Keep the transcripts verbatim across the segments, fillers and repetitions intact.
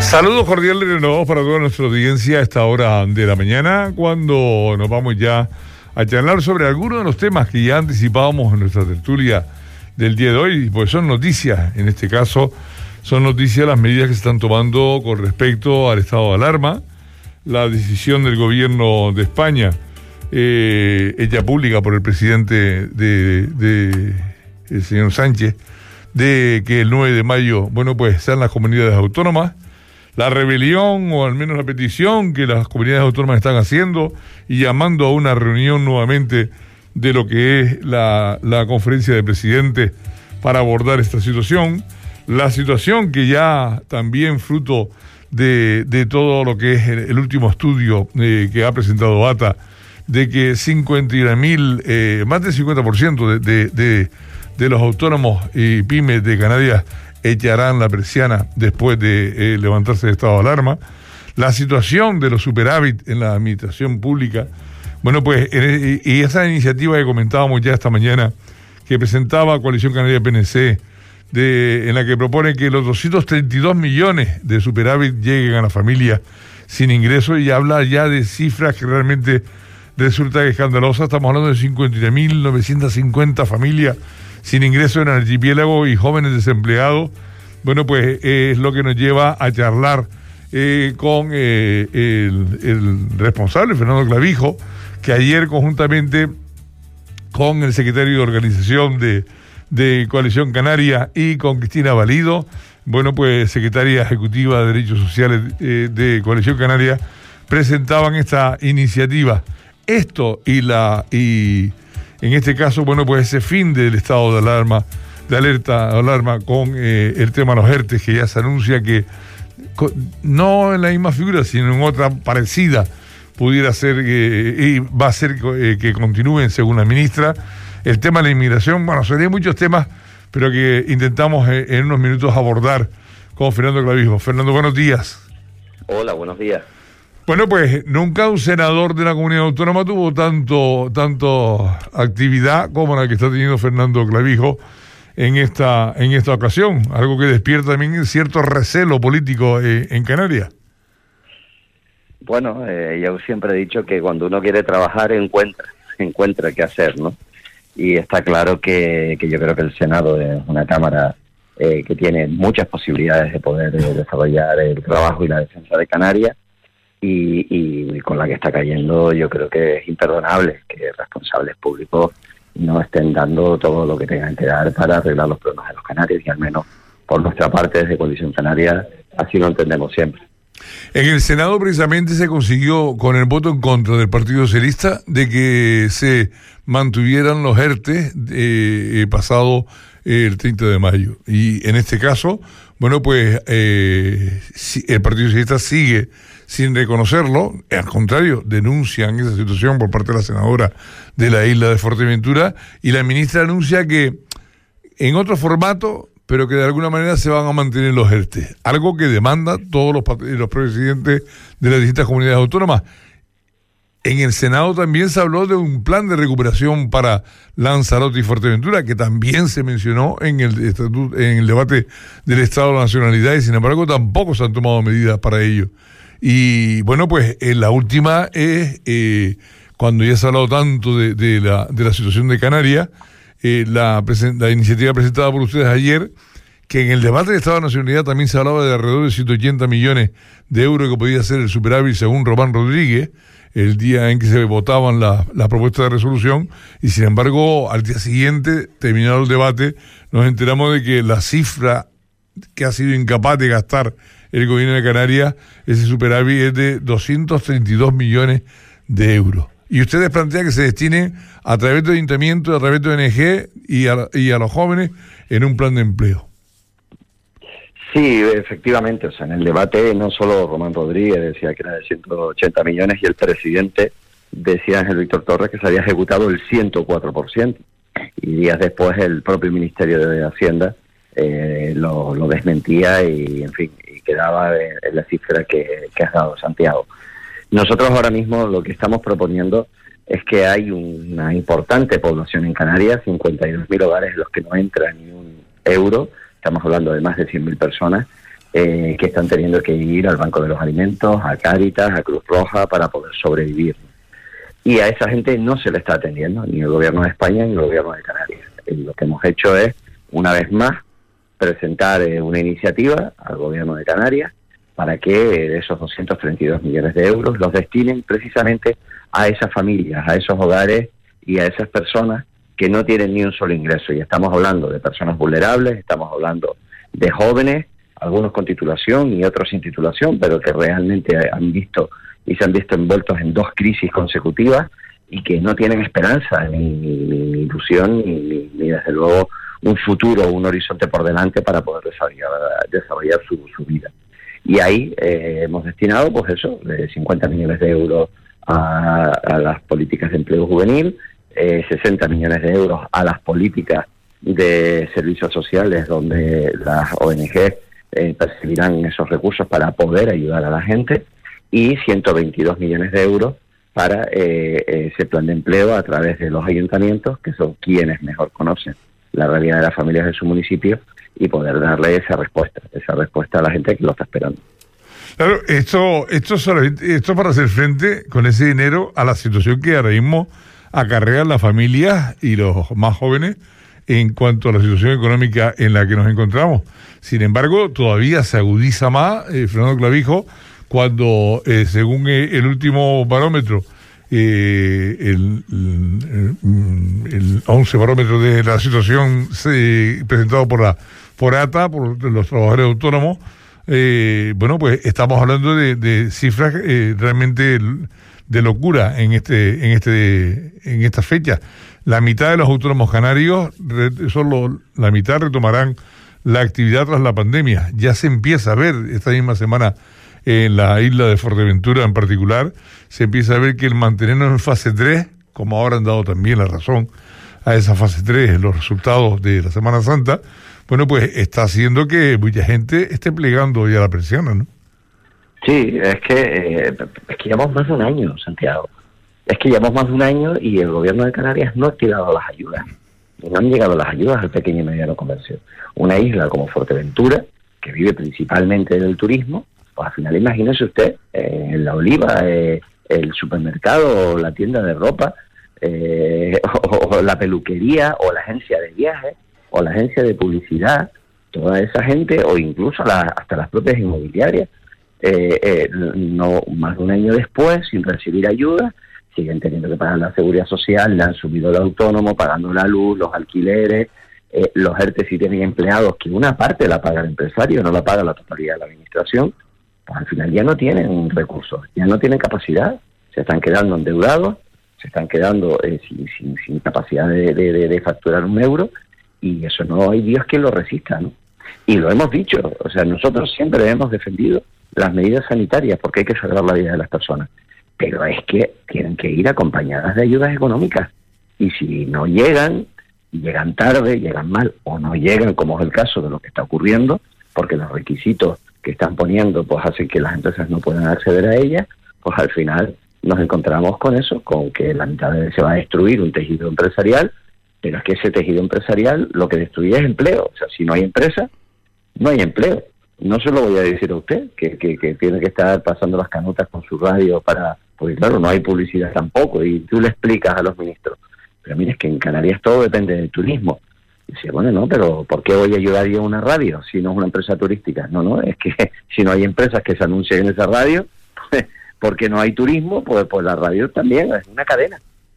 Saludos cordiales de nuevo para toda nuestra audiencia a esta hora de la mañana, cuando nos vamos ya a charlar sobre algunos de los temas que ya anticipábamos en nuestra tertulia del día de hoy, pues son noticias, en este caso son noticias las medidas que se están tomando con respecto al estado de alarma, la decisión del gobierno de España, eh, hecha pública por el presidente de, de el señor Sánchez, de que el nueve de mayo, bueno, pues sean las comunidades autónomas, la rebelión o al menos la petición que las comunidades autónomas están haciendo y llamando a una reunión nuevamente de lo que es la, la conferencia de presidentes para abordar esta situación, la situación que ya también fruto de, de todo lo que es el, el último estudio eh, que ha presentado ATA, de que cincuenta y una mil, eh, más del cincuenta por ciento de, de, de, de los autónomos y pymes de Canarias echarán la persiana después de eh, levantarse el estado de alarma, la situación de los superávit en la administración pública. Bueno, pues, en, y esa iniciativa que comentábamos ya esta mañana, que presentaba Coalición Canaria P N C, de, en la que propone que los doscientos treinta y dos millones de superávit lleguen a las familias sin ingresos, y habla ya de cifras que realmente resultan escandalosas. Estamos hablando de cincuenta mil novecientas cincuenta familias sin ingresos en el archipiélago y jóvenes desempleados. Bueno, pues eh, es lo que nos lleva a charlar eh, con eh, el, el responsable, Fernando Clavijo, que ayer conjuntamente con el secretario de organización de, de Coalición Canaria y con Cristina Valido, bueno, pues secretaria ejecutiva de Derechos Sociales eh, de Coalición Canaria, presentaban esta iniciativa. Esto y la... y en este caso, bueno, pues ese fin del estado de alarma, de alerta, de alarma con eh, el tema de los ERTE, que ya se anuncia que con, no en la misma figura, sino en otra parecida, pudiera ser, eh, y va a ser eh, que continúen según la ministra. El tema de la inmigración, bueno, serían muchos temas, pero que intentamos eh, en unos minutos abordar con Fernando Clavijo. Fernando, buenos días. Hola, buenos días. Bueno, pues nunca un senador de la comunidad autónoma tuvo tanto, tanto actividad como la que está teniendo Fernando Clavijo en esta, en esta ocasión, algo que despierta también cierto recelo político eh, en Canarias. Bueno, eh, yo siempre he dicho que cuando uno quiere trabajar encuentra, encuentra qué hacer, ¿no? Y está claro que, que yo creo que el Senado es una cámara eh, que tiene muchas posibilidades de poder eh, desarrollar el trabajo y la defensa de Canarias. Y, y con la que está cayendo, yo creo que es imperdonable que responsables públicos no estén dando todo lo que tengan que dar para arreglar los problemas de los canarios, y al menos por nuestra parte desde Coalición Canaria así lo entendemos siempre. En el Senado precisamente se consiguió, con el voto en contra del Partido Socialista, de que se mantuvieran los ERTE eh, pasado eh, el treinta de mayo, y en este caso, bueno, pues eh, el Partido Socialista sigue sin reconocerlo, al contrario, denuncian esa situación por parte de la senadora de la isla de Fuerteventura, y la ministra anuncia que en otro formato, pero que de alguna manera se van a mantener los ERTE, algo que demanda todos los, los presidentes de las distintas comunidades autónomas. En el Senado también se habló de un plan de recuperación para Lanzarote y Fuerteventura, que también se mencionó en el, en el debate del Estado de la Nacionalidad, y sin embargo tampoco se han tomado medidas para ello. Y bueno, pues eh, la última es, eh, cuando ya se ha hablado tanto de, de, la, de la situación de Canarias, eh, la, la iniciativa presentada por ustedes ayer, que en el debate del Estado de la Nacionalidad también se hablaba de alrededor de ciento ochenta millones de euros que podía ser el superávit según Román Rodríguez, el día en que se votaban las la propuestas de resolución, y sin embargo al día siguiente, terminado el debate, nos enteramos de que la cifra que ha sido incapaz de gastar el gobierno de Canarias, ese superávit es de doscientos treinta y dos millones de euros. Y ustedes plantean que se destinen a través de ayuntamientos, a través de O N G y a, y a los jóvenes en un plan de empleo. Sí, efectivamente. O sea, en el debate no solo Román Rodríguez decía que era de ciento ochenta millones, y el presidente decía, Ángel Víctor Torres, que se había ejecutado el ciento cuatro por ciento. Y días después el propio Ministerio de Hacienda eh, lo, lo desmentía y, en fin, y quedaba en, en la cifra que, que has dado, Santiago. Nosotros ahora mismo lo que estamos proponiendo es que hay una importante población en Canarias, cincuenta y dos mil hogares en los que no entra ni un euro, estamos hablando de más de cien mil personas, eh, que están teniendo que ir al Banco de los Alimentos, a Cáritas, a Cruz Roja, para poder sobrevivir. Y a esa gente no se le está atendiendo, ni el Gobierno de España ni el Gobierno de Canarias. Y lo que hemos hecho es, una vez más, presentar eh, una iniciativa al Gobierno de Canarias para que eh, esos doscientos treinta y dos millones de euros los destinen precisamente a esas familias, a esos hogares y a esas personas que no tienen ni un solo ingreso. Y estamos hablando de personas vulnerables, estamos hablando de jóvenes, algunos con titulación y otros sin titulación, pero que realmente han visto y se han visto envueltos en dos crisis consecutivas y que no tienen esperanza, ni, ni, ni ilusión, ni, ni, ni desde luego un futuro, un horizonte por delante para poder desarrollar, desarrollar su, su vida. Y ahí eh, hemos destinado, pues eso, de cincuenta millones de euros a, a las políticas de empleo juvenil, eh, sesenta millones de euros a las políticas de servicios sociales, donde las O N G eh, percibirán esos recursos para poder ayudar a la gente, y ciento veintidós millones de euros para eh, ese plan de empleo a través de los ayuntamientos, que son quienes mejor conocen la realidad de las familias de su municipio, y poder darle esa respuesta, esa respuesta a la gente que lo está esperando. Claro, esto, esto solamente, esto para hacer frente con ese dinero a la situación que ahora mismo acarrean las familias y los más jóvenes en cuanto a la situación económica en la que nos encontramos. Sin embargo, todavía se agudiza más, eh, Fernando Clavijo, cuando, eh, según eh, el último barómetro, eh, el, el, el once barómetro de la situación eh, presentado por la por A T A, por los trabajadores autónomos, eh, bueno, pues estamos hablando de, de cifras eh, realmente de locura en este en este en esta fecha. La mitad de los autónomos canarios, solo la mitad retomarán la actividad tras la pandemia. Ya se empieza a ver esta misma semana en la isla de Fuerteventura en particular, se empieza a ver que el mantenernos en fase tres, como ahora han dado también la razón a esa fase tres, los resultados de la Semana Santa, bueno, pues está haciendo que mucha gente esté plegando ya la persiana, ¿no? Sí, es que, eh, es que llevamos más de un año, Santiago. Es que llevamos más de un año y el Gobierno de Canarias no ha activado las ayudas. No han llegado las ayudas al pequeño y mediano comercio. Una isla como Fuerteventura, que vive principalmente del turismo, pues al final imagínese usted, eh, en La Oliva, eh, el supermercado, o la tienda de ropa, eh, o, o la peluquería, o la agencia de viajes, o la agencia de publicidad, toda esa gente, o incluso la, hasta las propias inmobiliarias, eh, eh, no más de un año después, sin recibir ayuda, siguen teniendo que pagar la seguridad social, le han subido el autónomo, pagando la luz, los alquileres, eh, los E R T E si tienen empleados, que una parte la paga el empresario, no la paga la totalidad de la administración, pues al final ya no tienen recursos, ya no tienen capacidad, se están quedando endeudados, se están quedando eh, sin, sin, sin capacidad de, de, de facturar un euro, y eso no hay Dios que lo resista, ¿no? Y lo hemos dicho, o sea, nosotros siempre hemos defendido las medidas sanitarias porque hay que salvar la vida de las personas, pero es que tienen que ir acompañadas de ayudas económicas, y si no llegan, llegan tarde, llegan mal, o no llegan, como es el caso de lo que está ocurriendo, porque los requisitos que están poniendo pues hacen que las empresas no puedan acceder a ellas, pues al final nos encontramos con eso, con que la mitad de se va a destruir un tejido empresarial, pero es que ese tejido empresarial lo que destruye es empleo. O sea, si no hay empresa, no hay empleo. No se lo voy a decir a usted, que, que, que tiene que estar pasando las canutas con su radio para... Porque claro, no hay publicidad tampoco, y tú le explicas a los ministros, pero mire, es que en Canarias todo depende del turismo. Y dice, bueno, no, pero ¿por qué voy a ayudar yo a una radio si no es una empresa turística? No, no, es que si no hay empresas que se anuncien en esa radio, pues, porque no hay turismo, pues, pues la radio también es una cadena.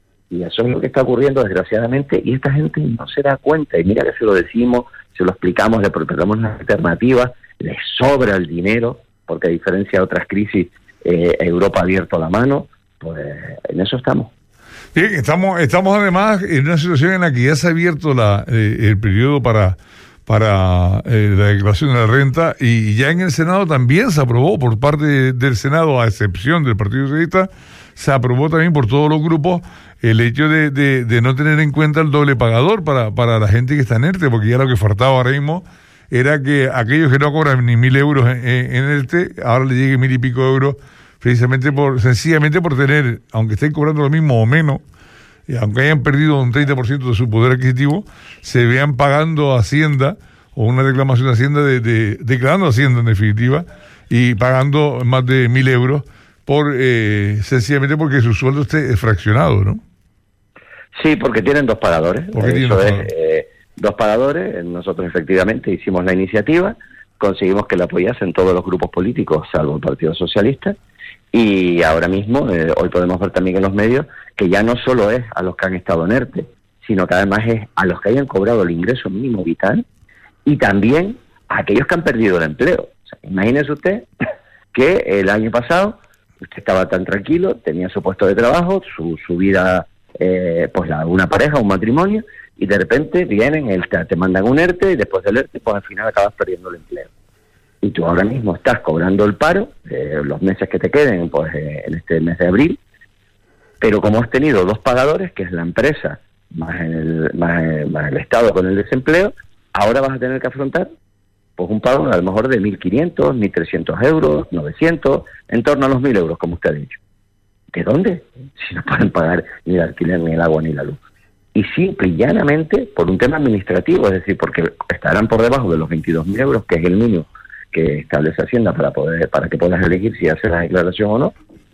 Y eso es lo que está ocurriendo, desgraciadamente, y esta gente no se da cuenta. Y mira que se lo decimos, se lo explicamos, le proponemos una alternativa, les sobra el dinero, porque a diferencia de otras crisis, eh, Europa ha abierto la mano, pues en eso estamos. Bien, estamos, estamos además en una situación en la que ya se ha abierto la, eh, el periodo para, para eh, la declaración de la renta, y ya en el Senado también se aprobó por parte del Senado, a excepción del Partido Socialista, se aprobó también por todos los grupos el hecho de, de, de no tener en cuenta el doble pagador para, para la gente que está en ERTE, porque ya lo que faltaba ahora mismo era que aquellos que no cobran ni mil euros en, en ERTE, ahora le llegue mil y pico euros, precisamente por, sencillamente por tener, aunque estén cobrando lo mismo o menos, y aunque hayan perdido un treinta por ciento de su poder adquisitivo, se vean pagando a Hacienda o una reclamación de Hacienda, de, de, declarando Hacienda en definitiva, y pagando más de mil euros por eh, sencillamente porque su sueldo esté fraccionado, ¿no? Sí, porque tienen dos pagadores. ¿Por qué tienen Eso dos es, pagadores? eh, dos pagadores. Nosotros efectivamente hicimos la iniciativa, conseguimos que la apoyasen todos los grupos políticos, salvo el Partido Socialista, y ahora mismo, eh, hoy podemos ver también en los medios, que ya no solo es a los que han estado en ERTE, sino que además es a los que hayan cobrado el ingreso mínimo vital y también a aquellos que han perdido el empleo. O sea, imagínese usted que el año pasado usted estaba tan tranquilo, tenía su puesto de trabajo, su, su vida, eh, pues la, una pareja, un matrimonio, y de repente vienen, el, te, te mandan un ERTE y después del ERTE pues al final acabas perdiendo el empleo. Y tú ahora mismo estás cobrando el paro, eh, los meses que te queden, pues eh, en este mes de abril, pero como has tenido dos pagadores, que es la empresa más el, más, más el Estado con el desempleo, ahora vas a tener que afrontar pues un pago a lo mejor de mil quinientos, mil trescientos euros, novecientos, en torno a los mil euros, como usted ha dicho. ¿De dónde? Si no pueden pagar ni el alquiler, ni el agua, ni la luz. Y simple y llanamente por un tema administrativo, es decir, porque estarán por debajo de los veintidós mil euros, que es el mínimo que establece Hacienda para poder para que puedas elegir si haces la declaración o no,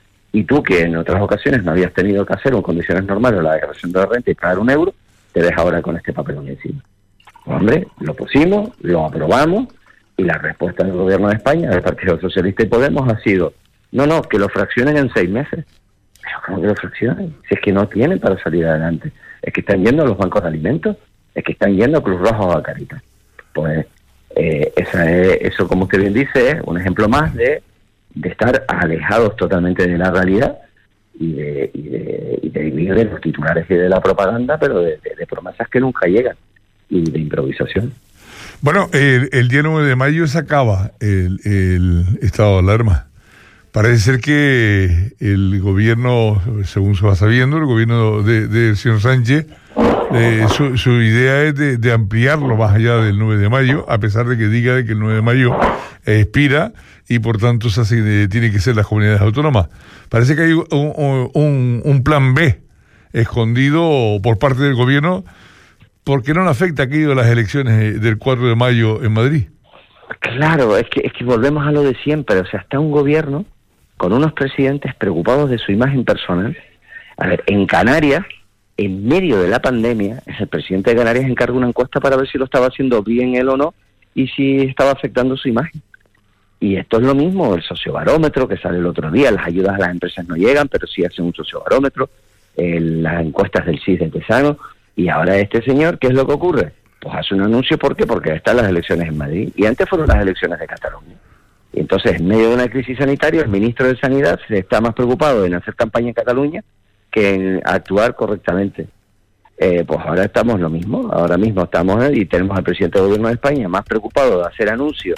y tú que en otras ocasiones no habías tenido que hacer en condiciones normales la declaración de la renta y pagar un euro, te ves ahora con este papelón encima. Hombre, lo pusimos, lo aprobamos, y la respuesta del gobierno de España, del Partido Socialista y Podemos, ha sido, no, no, que lo fraccionen en seis meses. Pero ¿cómo que lo fraccionen? Si es que no tienen para salir adelante. Es que están yendo a los bancos de alimentos, es que están yendo a Cruz Roja o a Caritas. Pues eh, esa es, eso, como usted bien dice, es un ejemplo más de, de estar alejados totalmente de la realidad y de, y de, y de vivir de los titulares y de la propaganda, pero de, de, de promesas que nunca llegan y de improvisación. Bueno, el, el día nueve de mayo se acaba el, el estado de alarma. Parece ser que el gobierno, según se va sabiendo, el gobierno del de, de señor Sánchez, eh, su, su idea es de, de ampliarlo más allá del nueve de mayo, a pesar de que diga de que el nueve de mayo eh, expira y por tanto se hace, de, tiene que ser las comunidades autónomas. Parece que hay un, un, un plan B escondido por parte del gobierno, porque no le afecta aquello de las elecciones del cuatro de mayo en Madrid. Claro, es que, es que volvemos a lo de siempre. O sea, está un gobierno con unos presidentes preocupados de su imagen personal. A ver, en Canarias, en medio de la pandemia, el presidente de Canarias encarga una encuesta para ver si lo estaba haciendo bien él o no y si estaba afectando su imagen. Y esto es lo mismo, el sociobarómetro que sale el otro día, las ayudas a las empresas no llegan, pero sí hacen un sociobarómetro, eh, las encuestas del C I S de Tesano, y ahora este señor, ¿qué es lo que ocurre? Pues hace un anuncio, ¿por qué? Porque están las elecciones en Madrid, y antes fueron las elecciones de Cataluña. Y entonces, en medio de una crisis sanitaria, el ministro de Sanidad se está más preocupado en hacer campaña en Cataluña que en actuar correctamente. Eh, pues ahora estamos lo mismo, ahora mismo estamos, eh, y tenemos al presidente del gobierno de España más preocupado de hacer anuncios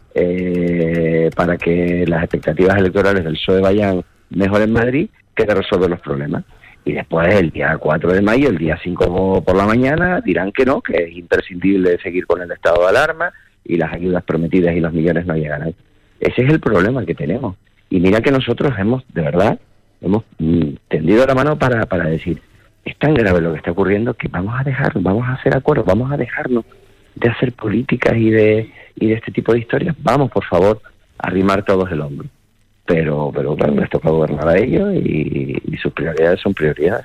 eh, para que las expectativas electorales del P S O E vayan mejor en Madrid que de resolver los problemas. Y después, el día cuatro de mayo, el día cinco por la mañana, dirán que no, que es imprescindible seguir con el estado de alarma y las ayudas prometidas y los millones no llegan ahí. Ese es el problema que tenemos. Y mira que nosotros hemos, de verdad, hemos mm, tendido la mano para, para decir, es tan grave lo que está ocurriendo que vamos a dejar, vamos a hacer acuerdos, vamos a dejarnos de hacer políticas y de, y de este tipo de historias. Vamos, por favor, a arrimar todos el hombro. Pero, pero claro, les toca gobernar a ellos y, y sus prioridades son prioridades.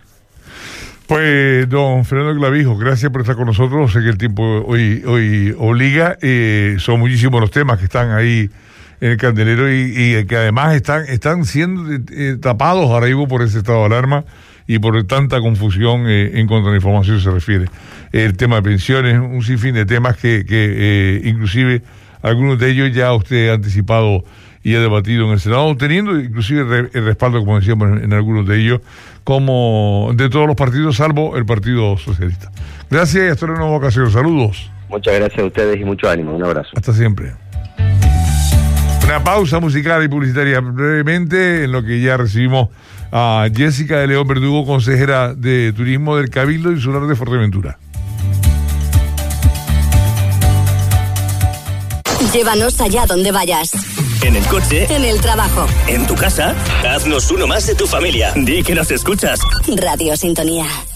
Pues, don Fernando Clavijo, gracias por estar con nosotros. Sé que el tiempo hoy hoy obliga. Eh, son muchísimos los temas que están ahí en el candelero y, y que además están están siendo eh, tapados ahora mismo por ese estado de alarma y por tanta confusión eh, en cuanto a la información se refiere. El tema de pensiones, un sinfín de temas que, que eh, inclusive algunos de ellos ya usted ha anticipado y ha debatido en el Senado, teniendo inclusive el respaldo, como decíamos, en, en algunos de ellos, como de todos los partidos, salvo el Partido Socialista. Gracias y hasta una nueva ocasión. Saludos. Muchas gracias a ustedes y mucho ánimo. Un abrazo. Hasta siempre. Una pausa musical y publicitaria brevemente, en lo que ya recibimos a Jessica de León Verdugo, consejera de Turismo del Cabildo Insular de Fuerteventura. Llévanos allá donde vayas. En el coche. En el trabajo. En tu casa. Haznos uno más de tu familia. Di que nos escuchas. Radio Sintonía.